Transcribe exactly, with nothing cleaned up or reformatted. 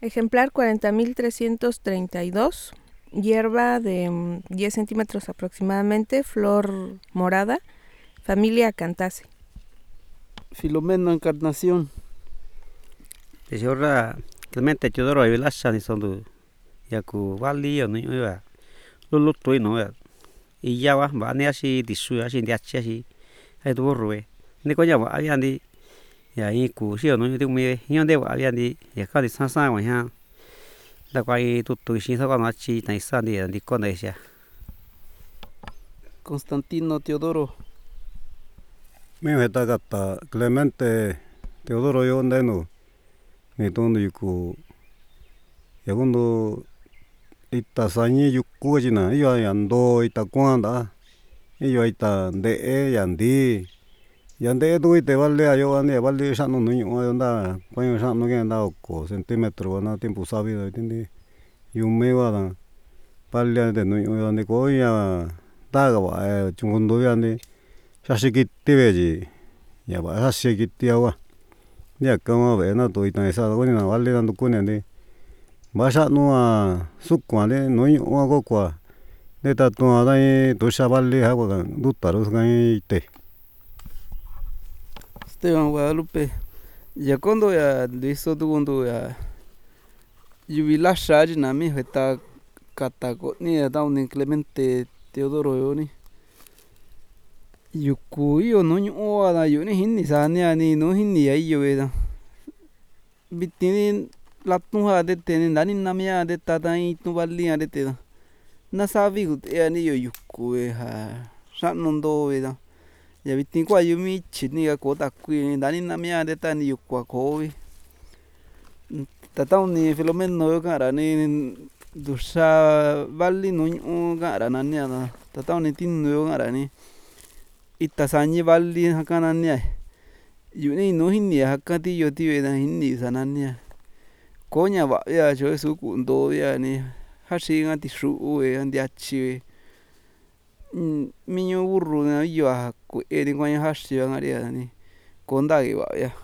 Ejemplar cuarenta mil trescientos treinta y dos, hierba de mm, diez centímetros aproximadamente, flor morada, familia Acanthase. Filomeno Encarnación. Tehorra Clemente Teodoro Avilasha ni sondu yaku vali yo ni oya lulu toi no ya iya wa bane asi disu asi ndiachi asi ai tu ruwe ni ko nya wa ya ndi ya i ku si no ni me yo de wa ya ndi ya ka di san san wa ya da kwa i tu tu shi sa na chi tai sa ndi ndi ko na sia Constantino Teodoro. Me veta gata Clemente Teodoro yo ndeno ni tondo yuku yagundo ita sañi yuku jina iyo yando ita kuanda iyo ita nde'e yandi yande tu ite vale ayo ane vale xanu nuñu onda kueño xanu kenda oko centímetro na tiempo sabido tindi yume wa vale de nuñu ande koya taga wa chungondo yande xaxikiti veji ya va xaxikiti agua ya kama ve na to ita esa ko ni na vale dando kune ande va xanu a sukuane nuñu ko kwa neta to dai to xa vale agua duta ro ngai te Esteban Guadalupe. Ya cuando ya listo tu cuando ya yubila shaji na mi heta katako ni ya ni Clemente Teodoro yo ni yuku yo no nyo ada yo ni hinni sa ni ani no hinni ya yo da bitini latnu ha de te ni nani namya de ta dai tu valli ya de te da na sabi gut ya ni yo yuku e ha shannondo we da ya bitin kwa yo mi chini ga ko ta kui nani namya de ta ni yuku ko we ta ta ni Filomeno yo kara ni dusha valli no nyo kara na ni da ta ta ni tin yo kara ni ita sañi valli hakana ni yu ni no hinni hakati yo ti we da hinni sanania koña va ya cho su ku ndo ya ni hashi nga ti shu we andi achi mi nyu burro na yo ha ku e ni koña hashi nga ri ni konda ge va ya